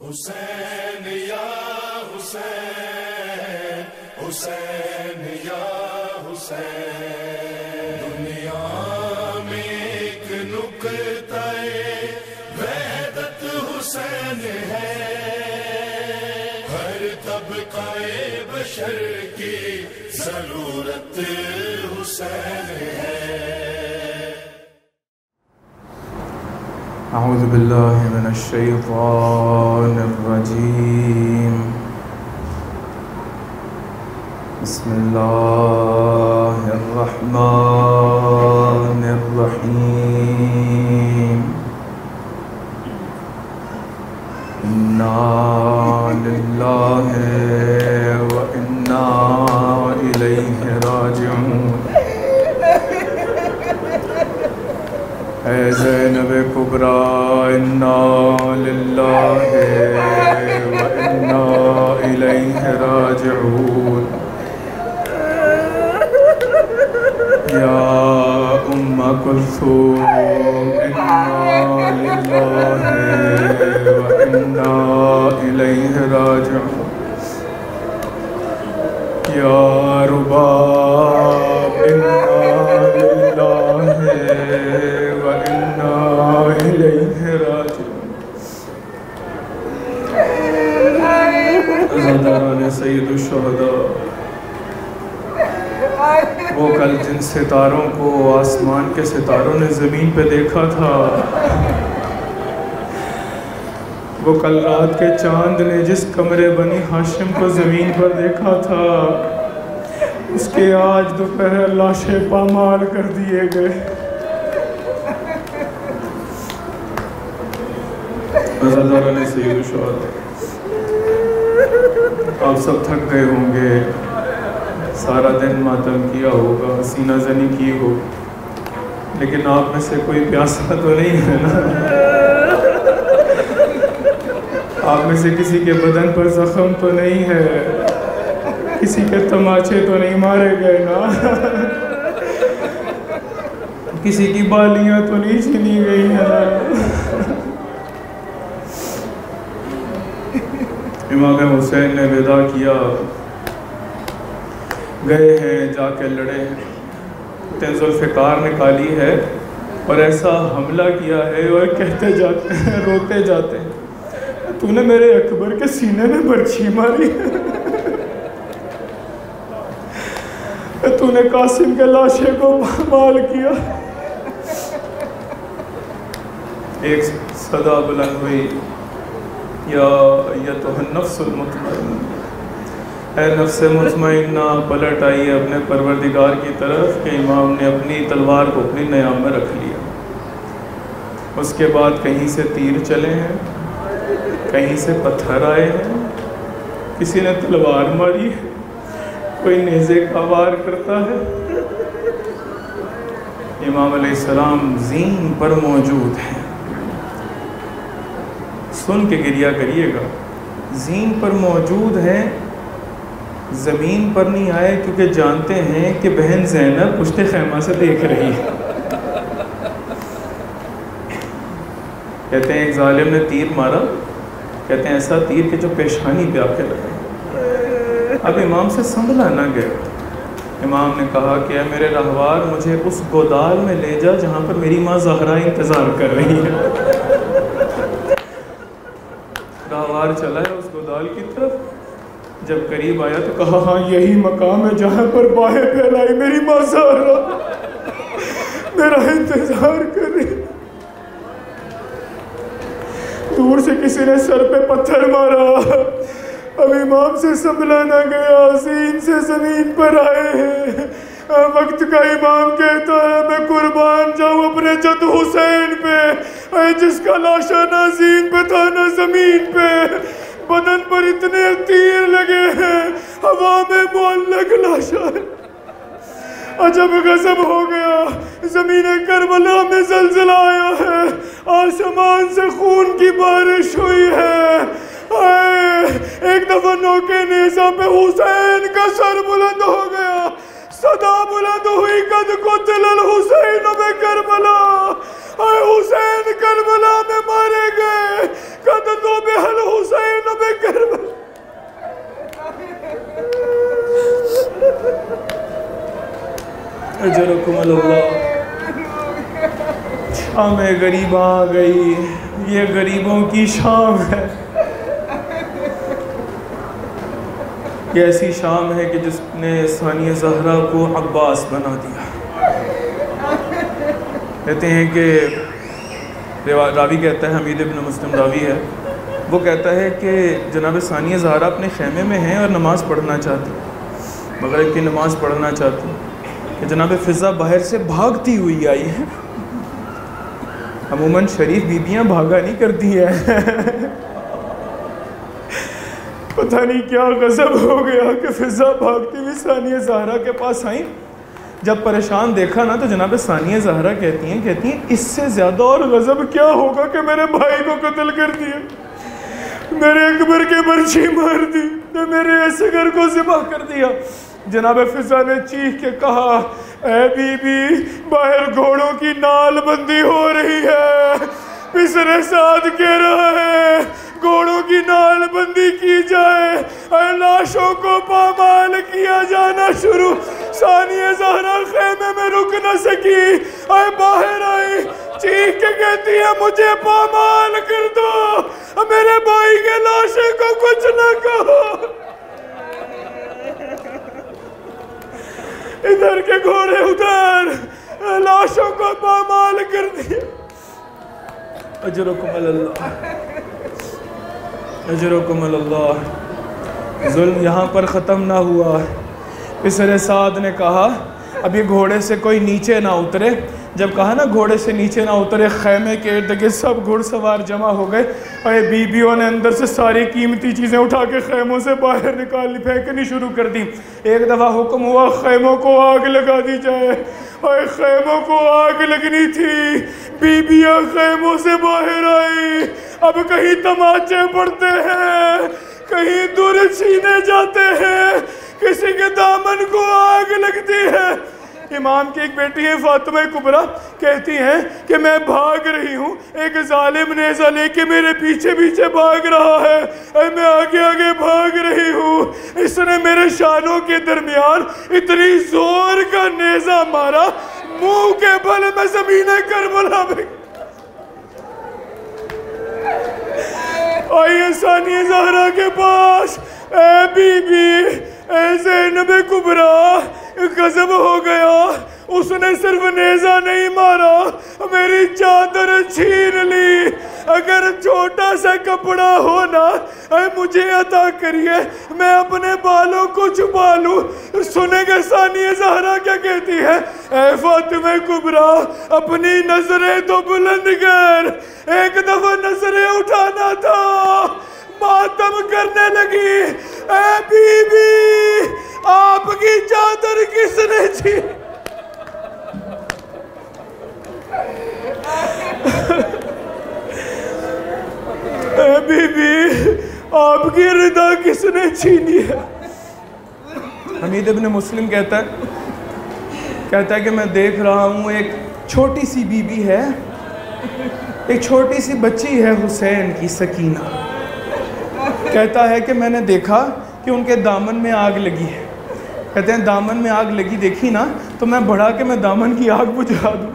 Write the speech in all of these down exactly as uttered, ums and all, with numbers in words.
حسین یا حسین، حسین یا حسین، دنیا میں ایک نقطہ وحدت حسین ہے، ہر طبقہ بشر کی ضرورت حسین ہے۔ اعوذ باللہ من الشیطان الرجیم، بسم اللہ الرحمن الرحیم، انا للہ و انا الیہ راجعون۔ اے زینب کبریٰ انا للہ و انا الیہ راجعون، یا ام کلثوم انا للہ و انا الیہ راجعون، یا رباب انا للہ وَإِنَّا إِلَيْهِ راجعون۔ عزاداران سید الشہداء، وہ کل جن ستاروں کو آسمان کے ستاروں نے زمین پہ دیکھا تھا، وہ کل رات کے چاند نے جس کمرے بنی ہاشم کو زمین پر دیکھا تھا، اس کے آج دوپہر لاشیں پامال کر دیے گئے۔ عزاداران سید الشہداء، آپ سب تھک گئے ہوں گے، سارا دن ماتم کیا ہوگا، سینہ زنی کی ہوگی، لیکن آپ میں سے کوئی پیاسا تو نہیں ہے نا؟ آپ میں سے کسی کے بدن پر زخم تو نہیں ہے، کسی کے تماچے تو نہیں مارے گئے نا، کسی کی بالیاں تو نہیں چھینی گئی ہیں نا؟ امام حسین نے ودا کیا، گئے ہیں جا کے لڑے ہیں، ذوالفقار نکالی ہے اور ایسا حملہ کیا ہے اور کہتے جاتے ہیں، روتے جاتے ہیں، تو نے میرے اکبر کے سینے میں برچھی ماری ہے، تو نے قاسم کے لاشے کو مال کیا۔ ایک صدا بلند ہوئی، یا ایتھا النفس المطمئنہ، اے نفس مطمئنہ پلٹ آئی اپنے پروردگار کی طرف کہ امام نے اپنی تلوار کو اپنی نیام میں رکھ لیا۔ اس کے بعد کہیں سے تیر چلے ہیں، کہیں سے پتھر آئے ہیں، کسی نے تلوار ماری ہے، کوئی نیزے کا وار کرتا ہے۔ امام علیہ السلام زین پر موجود ہیں، سن کے گریہ کریے گا، زین پر موجود ہیں، زمین پر نہیں آئے کیونکہ جانتے ہیں کہ بہن زینب پشت خیمہ سے دیکھ رہی ہے۔ کہتے ہیں ایک ظالم نے تیر مارا، کہتے ہیں ایسا تیر کہ جو پیشانی پہ آ کے لگا۔ اب امام سے سنبھلا نہ گیا، امام نے کہا کہ اے میرے رہوار مجھے اس گودال میں لے جا جہاں پر میری ماں زہرا انتظار کر رہی ہے۔ راہوار چلا ہے اس گودال کی طرف، جب قریب آیا تو کہا ہاں یہی مقام ہے جہاں پر باہیں پھیلائی میری ماں زہرا میرا انتظار کر رہی۔ دور سے کسی نے سر پہ پتھر مارا، اب امام سے سنبھلا نہ گیا، زین سے زمین پر آئے ہیں۔ وقت کا امام کہتا ہے میں قربان جاؤں اپنے جد حسین پہ، اے جس کا لاشا نہ زین پہ تھا نہ زمین پہ، بدن پر اتنے تیر لگے ہیں، ہوا میں معلق لاشا ہے۔ عجب غضب ہو گیا، زمین کربلا میں زلزلہ آیا ہے، آسمان سے خون کی بارش ہوئی ہے۔ ایک دفعہ نوکے نیزہ پہ حسین کا سر بلند ہو گیا، صدا بلند ہوئی قد قتل الحسین بکربلا، اے حسین کربلا میں مارے گئے، قد ذبح الحسین اجرکم اللہ۔ ہمیں غریب آ گئی، یہ غریبوں کی شام ہے، یہ ایسی شام ہے کہ جس نے ثانیہ زہرا کو عباس بنا دیا۔ کہتے ہیں کہ راوی کہتا ہے، حمید ابن مسلم راوی ہے، وہ کہتا ہے کہ جناب ثانیہ زہرا اپنے خیمے میں ہیں اور نماز پڑھنا چاہتی، مغرب کی نماز پڑھنا چاہتی کہ جناب فضا باہر سے بھاگتی ہوئی آئی ہے۔ عموماً شریف بیبیاں بھاگا نہیں کرتی ہیں، پتہ نہیں کیا غضب ہو گیا کہ فضا بھاگتی ہوئی ثانیہ زہرا کے پاس آئیں۔ جب پریشان دیکھا نا تو جناب ثانیہ زہرا کہتی ہیں کہتی ہیں اس سے زیادہ اور غضب کیا ہوگا کہ میرے بھائی کو قتل کر دیا، میرے اکبر کے برچھی مار دی، میرے اصغر کو ذبح کر دیا۔ جناب فضا نے چیخ کے کہا، اے بی بی باہر گھوڑوں کی نال بندی ہو رہی ہے، پسر سعد کہہ رہا ہے گھوڑوں کی نال بندی کی جائے، اے لاشوں کو پامال کیا جانا شروع۔ ثانیہ زہرا خیمے میں رک نہ سکی، اے باہر آئی، چیخ کے کہتی ہے مجھے پامال کر دو، میرے بھائی کے لاشے کو کچھ نہ کہو۔ ادھر کے گھوڑے ادھر، لاشوں کو پامال کر دیا۔ اجرکم اللہ، اجرکم اللہ۔ ظلم یہاں پر ختم نہ ہوا۔ پسر سعد نے کہا اب یہ گھوڑے سے کوئی نیچے نہ اترے۔ جب کہا نا گھوڑے سے نیچے نہ اترے، خیمے کے ارد گرد سب گھڑ سوار جمع ہو گئے اور یہ بیویوں نے اندر سے ساری قیمتی چیزیں اٹھا کے خیموں سے باہر نکال پھینکنی شروع کر دی۔ ایک دفعہ حکم ہوا خیموں کو آگ لگا دی جائے، اور خیموں کو آگ لگنی تھی، بیویاں خیموں سے باہر آئی۔ اب کہیں تماچے پڑتے ہیں، کہیں دور چھینے جاتے ہیں، کسی کے دامن کو آگ لگتی ہے۔ امام کی ایک بیٹی ہے فاطمہ کبریٰ، کہتی ہیں کہ میں بھاگ رہی ہوں، ایک ظالم نیزہ لے کے میرے پیچھے پیچھے بھاگ رہا ہے، اور میں آگے آگے بھاگ رہی ہوں، اس نے میرے شانوں کے درمیان اتنی زور کا نیزہ مارا، منہ کے بل میں زمین کربلا میں۔ آئیے ثانیہ زہرا کے پاس، اے بی بی، اے زینب کبریٰ، غضب ہو گیا، اس نے صرف نیزہ نہیں مارا، میری چادر چھین لی، اگر چھوٹا سا کپڑا ہونا مجھے عطا کریے، میں اپنے بالوں کو چھپا لوں۔ سنیں گے ثانیہ زہرا کیا کہتی ہے، اے فاطمہ کبریٰ اپنی نظریں تو بلند کر، ایک دفعہ نظریں اٹھانا تھا، ماتم کرنے لگی، اے بی بی آپ کی چادر کس نے چھین؟ اے بی بی آپ کی رضا کس نے چھینی ہے؟ حمید ابن مسلم کہتا ہے کہتا ہے کہ میں دیکھ رہا ہوں ایک چھوٹی سی بی بی ہے، ایک چھوٹی سی بچی ہے حسین کی، سکینہ۔ کہتا ہے کہ میں نے دیکھا کہ ان کے دامن میں آگ لگی ہے، کہتے ہیں دامن میں آگ لگی دیکھی نا تو میں بڑھا کے میں دامن کی آگ بجھا دوں،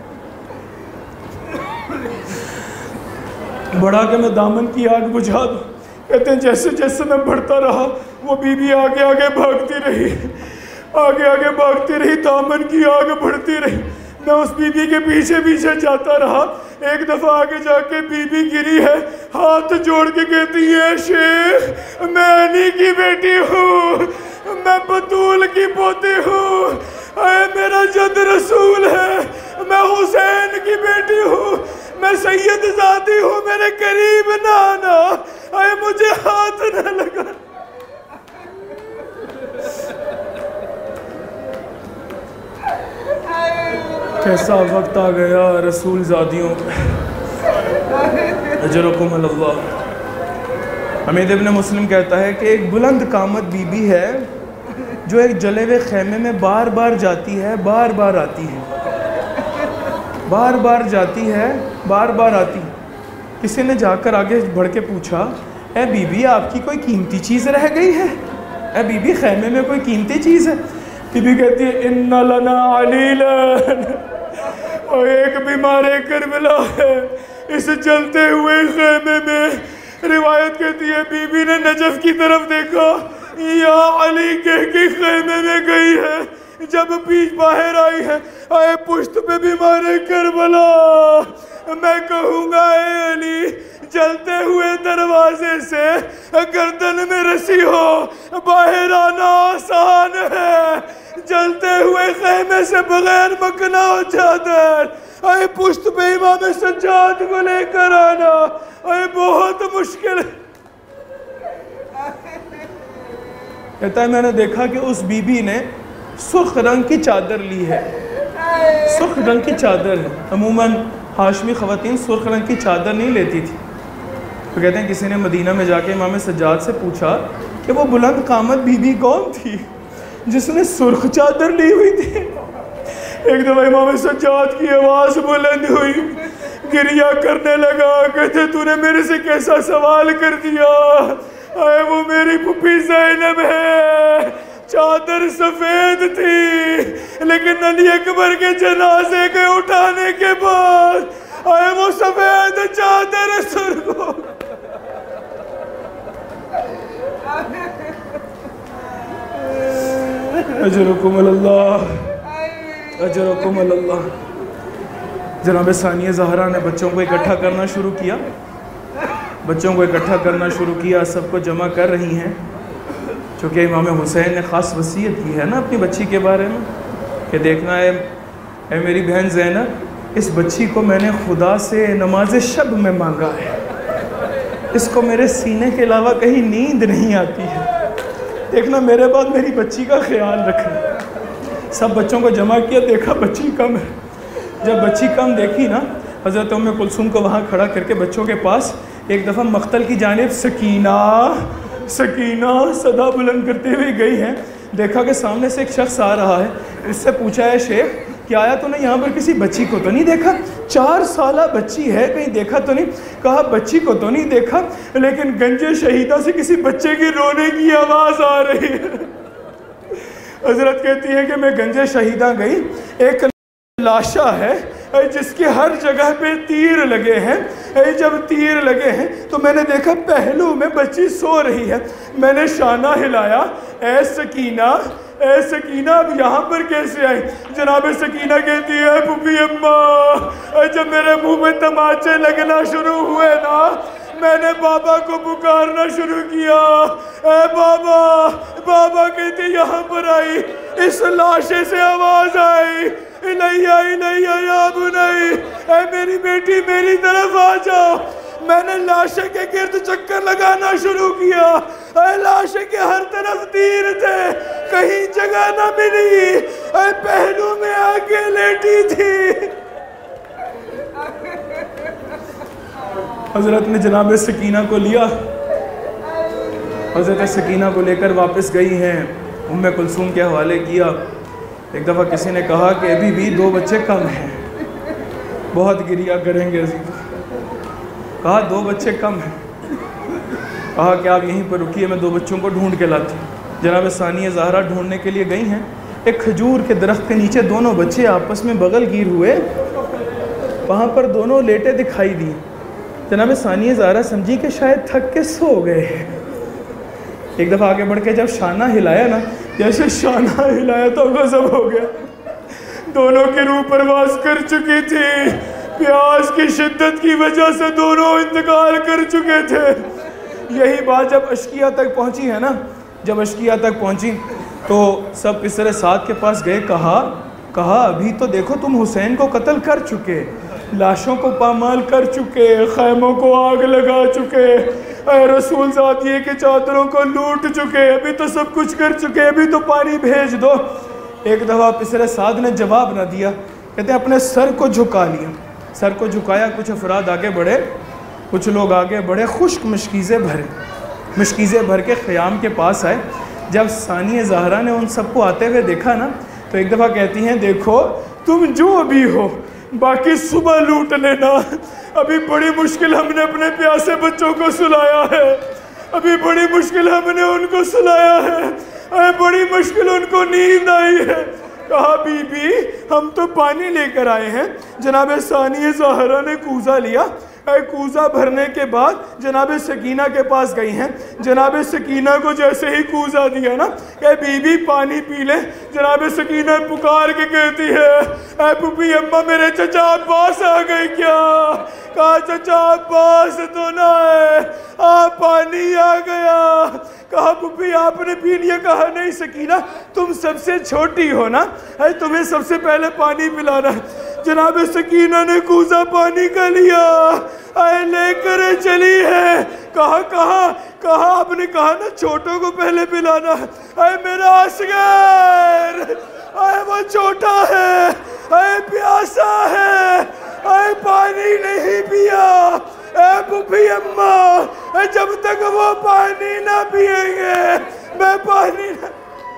بڑھا کے میں دامن کی آگ بجھا دوں۔ کہتے ہیں جیسے جیسے میں بڑھتا رہا وہ بی بی آگے آگے بھاگتی رہی، آگے آگے بھاگتی رہی، دامن کی آگ بڑھتی رہی، میں اس بی بی کے پیچھے پیچھے جاتا رہا۔ ایک دفعہ آگے جا کے بی بی گری ہے، ہاتھ جوڑ کے کہتی ہے شیخ میں علی کی بیٹی ہوں، میں بطول کی پوتی ہوں، اے میرا جد رسول ہے، میں حسین کی بیٹی ہوں، میں سید زادی ہوں، میرے قریب نہ آنا، اے مجھے ہاتھ نہ لگا۔ کیسا وقت آ گیا رسول زادیوں، اجرکم اللہ۔ حمید ابن مسلم کہتا ہے کہ ایک بلند قامت بی بی ہے جو ایک جلے ہوئے خیمے میں بار بار جاتی ہے، بار بار آتی ہے، بار بار جاتی ہے، بار بار آتی ہے۔ کسی نے جا کر آگے بڑھ کے پوچھا، اے بی بی آپ کی کوئی قیمتی چیز رہ گئی ہے؟ اے بی بی خیمے میں کوئی قیمتی چیز ہے؟ بی بی کہتی ہے ان لنا علیلن، اور ایک بیمار کربلا ہے اس جلتے ہوئے خیمے میں۔ روایت کہتی ہے بی بی نے نجف کی طرف دیکھا، یا علی کہہ کے خیمے میں گئی ہے، جب پیچھ باہر آئی ہے، آئے پشت پہ بیمار کربلا، میں کہوں گا اے علی جلتے ہوئے دروازے سے گردن میں رسی ہو باہر آنا آسان ہے، جلتے ہوئے خیمے سے بغیر مکنا ہو چادر، آئے پشت پہ امام سجاد کو لے کر آنا، آئے بہت مشکل ہے۔ کہتا ہے میں نے دیکھا کہ اس بی بی نے سرخ رنگ کی چادر لی ہے، سرخ رنگ کی چادر ہے، عموماً ہاشمی خواتین سرخ رنگ کی چادر نہیں لیتی تھی۔ تو کہتے ہیں کسی نے مدینہ میں جا کے امام سجاد سے پوچھا کہ وہ بلند قامت بی بی کون تھی جس نے سرخ چادر لی ہوئی تھی؟ ایک دفعہ امام سجاد کی آواز بلند ہوئی، گریہ کرنے لگا، کہتے تو نے میرے سے کیسا سوال کر دیا؟ اے وہ میری پھوپھی زینب ہے، چادر سفید تھی لیکن علی اکبر کے جنازے کے اٹھانے کے بعد اے وہ سفید چادر سرخ ہو۔ اجرکم اللہ، اجرکم اللہ۔ جناب ثانیہ زہرا نے بچوں کو اکٹھا کرنا شروع کیا، بچوں کو اکٹھا کرنا شروع کیا، سب کو جمع کر رہی ہیں، چونکہ امام حسین نے خاص وصیت کی ہے نا اپنی بچی کے بارے میں کہ دیکھنا ہے اے میری بہن زینب، اس بچی کو میں نے خدا سے نماز شب میں مانگا ہے، اس کو میرے سینے کے علاوہ کہیں نیند نہیں آتی ہے، دیکھنا میرے بعد میری بچی کا خیال رکھنا۔ سب بچوں کو جمع کیا، دیکھا بچی کم ہے، جب بچی کم دیکھی نا حضرت ام کلثوم کو وہاں کھڑا کر کے بچوں کے پاس ایک دفعہ مقتل کی جانب سکینہ سکینہ صدا بلند کرتے ہوئے گئی ہیں، دیکھا کہ سامنے سے ایک شخص آ رہا ہے، اس سے پوچھا ہے شیخ کہ آیا تو نے یہاں پر کسی بچی کو تو نہیں دیکھا؟ چار سالہ بچی ہے، کہیں دیکھا تو نہیں؟ کہا بچی کو تو نہیں دیکھا لیکن گنج شہیدہ سے کسی بچے کی رونے کی آواز آ رہی ہے۔ حضرت کہتی ہے کہ میں گنج شہیدہ گئی، ایک لاشا ہے جس کے ہر جگہ پہ تیر لگے ہیں، جب تیر لگے ہیں تو میں نے دیکھا پہلو میں بچی سو رہی ہے، میں نے شانہ ہلایا، اے سکینہ اے سکینہ اب یہاں پر کیسے آئی؟ جناب سکینہ کہتی ہے پھوپھی اماں جب میرے منہ میں تماچے لگنا شروع ہوئے نا میں نے بابا کو پکارنا شروع کیا، اے بابا بابا کہتی یہاں پر آئی، اس لاشے سے آواز آئی الیہ الیہ یا بنی، اے میری بیٹی میری طرف آ جاؤ۔ میں نے لاشے کے گرد چکر لگانا شروع کیا، اے لاشے کے ہر طرف تیر تھے، کہیں جگہ نہ ملی، اے پہلو میں آ کے لیٹی تھی۔ حضرت نے جناب سکینہ کو لیا، حضرت سکینہ کو لے کر واپس گئی ہیں، ام کلثوم کے حوالے کیا۔ ایک دفعہ کسی نے کہا کہ ابھی بھی دو بچے کم ہیں، بہت گریہ کریں گے عزیز، کہا دو بچے کم ہیں، کہا کہ آپ یہیں پر رکیے میں دو بچوں کو ڈھونڈ کے لاتی ہوں۔ جناب ثانیہ زہرا ڈھونڈنے کے لیے گئی ہیں، ایک کھجور کے درخت کے نیچے دونوں بچے آپس میں بغل گیر ہوئے، وہاں پر دونوں لیٹے دکھائی دی۔ جناب ثانیہ زہرا سمجھی کہ شاید تھک کے سو گئے ہیں، ایک دفعہ آگے بڑھ کے جب شانہ ہلایا نا، جیسے شانہ ہلایا تو غضب ہو گیا، دونوں کی روح پرواز کر چکی تھی، پیاس کی شدت کی وجہ سے دونوں انتقال کر چکے تھے۔ یہی بات جب اشکیہ تک پہنچی ہے نا، جب اشکیہ تک پہنچی تو سب پسر سعد کے پاس گئے، کہا کہا ابھی تو دیکھو تم حسین کو قتل کر چکے، لاشوں کو پامال کر چکے، خیموں کو آگ لگا چکے، اے رسول ذاتیے کے چادروں کو لوٹ چکے، ابھی تو سب کچھ کر چکے، ابھی تو پانی بھیج دو۔ ایک دفعہ پسر سعد نے جواب نہ دیا، کہتے ہیں اپنے سر کو جھکا لیا، سر کو جھکایا، کچھ افراد آگے بڑھے، کچھ لوگ آگے بڑھے، خشک مشکیزیں بھرے، مشکیزیں بھر کے خیام کے پاس آئے۔ جب ثانیہ زہرا نے ان سب کو آتے ہوئے دیکھا نا تو ایک دفعہ کہتی ہیں دیکھو تم جو بھی ہو باقی صبح لوٹ لینا، ابھی بڑی مشکل ہم نے اپنے پیاسے بچوں کو سلایا ہے، ابھی بڑی مشکل ہم نے ان کو سلایا ہے، اے بڑی مشکل ان کو نیند آئی ہے. کہا بی بی ہم تو پانی لے کر آئے ہیں. جناب ثانیہ زہرا نے کوزہ لیا. اے کوزہ بھرنے کے بعد جناب سکینہ کے پاس گئی ہیں. جناب سکینہ کو جیسے ہی کوزہ دیا نا کہ بی بی پانی پی لے, جناب سکینہ پکار کے کہتی ہے اے پھوپھی اماں میرے چچا عباس آ گئے کیا؟ کہا چچا عباس تو نہ ہے, آ پانی آ گیا. کہا پھوپھی آپ نے پی لیا؟ کہا نہیں سکینہ تم سب سے چھوٹی ہو نا, اے تمہیں سب سے پہلے پانی پلانا ہے. جناب سکینہ نے کوزہ پانی کا لیا, اے لے کر چلی ہے. کہا کہا کہا آپ نے کہا نا چھوٹوں کو پہلے پلانا ہے. اے میرا اصغر, اے وہ چھوٹا ہے, اے پیاسا ہے, اے پانی نہیں پیا. اے پھوپھی اماں جب تک وہ پانی نہ پیئیں گے میں پانی نہ.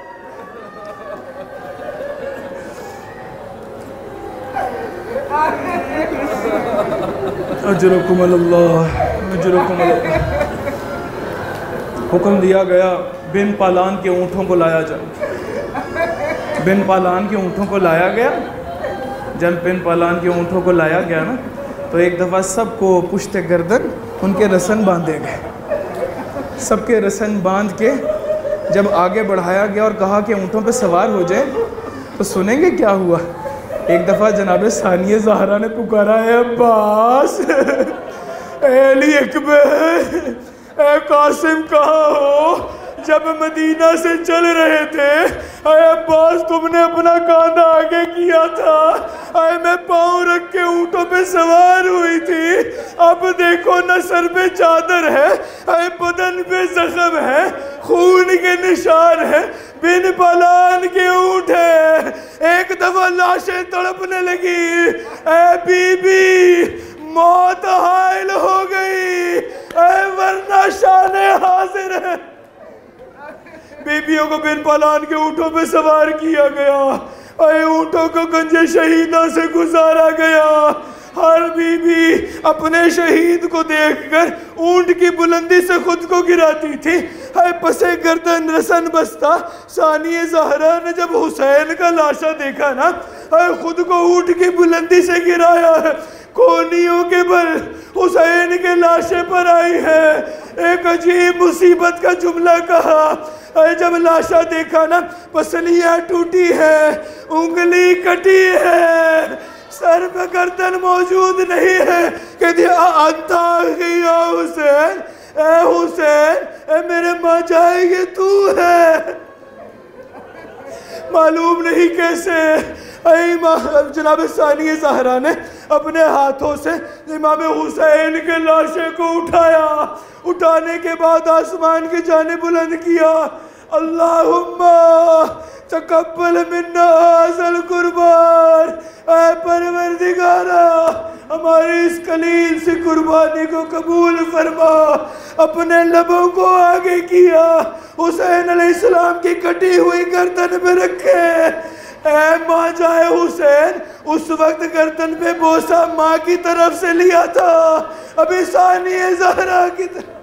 اجرکم اللہ اجرکم اللہ. حکم دیا گیا بن پالان کے اونٹوں کو لایا جائے. بن پالان کے اونٹوں کو لایا گیا. جب بن پالان کے اونٹوں کو لایا گیا نا تو ایک دفعہ سب کو پشت گردن ان کے رسن باندھے گئے. سب کے رسن باندھ کے جب آگے بڑھایا گیا اور کہا کہ اونٹوں پہ سوار ہو جائیں تو سنیں گے کیا ہوا. ایک دفعہ جناب ثانیہ زہرا نے پکارا اے عباس, اے علی اکبر, اے قاسم کہاں ہو؟ جب مدینہ سے چل رہے تھے اے عباس تم نے اپنا کاندھا آگے کیا تھا, اے میں پاؤں رکھ کے اونٹوں پہ سوار ہوئی تھی. اب دیکھو نہ سر پہ چادر ہے, اے بدن پہ زخم ہے, خون کے نشان ہے, بن پالان کے اونٹ ہے. ایک دفعہ لاشیں تڑپنے لگی. اے بی بی موت حائل ہو گئی, اے ورنہ شان حاضر ہے. بیبیوں کو بن پالان کے اونٹوں پہ سوار کیا گیا. اے اونٹوں کو گنجے شہیدوں سے گزارا گیا. ہر بی بی اپنے شہید کو دیکھ کر اونٹ کی بلندی سے خود کو گراتی تھی. اے پسے گردن رسن بستا ثانیہ زہرا نے جب حسین کا لاشا دیکھا نا اے خود کو اونٹ کی بلندی سے گرایا. کونیوں کے بل حسین کے لاشے پر آئی ہے. ایک عجیب مصیبت کا جملہ کہا. اے جب لاشا دیکھا نا پسلیاں ٹوٹی ہے, انگلی کٹی ہے, سر پہ گردن موجود نہیں ہے. کہتی انتا یا حسین, اے حسین, اے میرے ماں جائے گی تو ہے. معلوم نہیں کیسے جناب ثانیہ زہرا نے اپنے ہاتھوں سے امام حسین کے لاشے کو اٹھایا. اٹھانے کے بعد آسمان کی جانب بلند کیا. اللہم تقبل منا ھذا القربان, اے پروردگارا ہماری اس قلیل سی قربانی کو قبول فرما. اپنے لبوں کو آگے کیا, حسین علیہ السلام کی کٹی ہوئی گردن پہ رکھے. اے ماں جائے حسین, اس وقت گردن پہ بوسہ ماں کی طرف سے لیا تھا, ابھی ثانیہ زہرا کی طرف.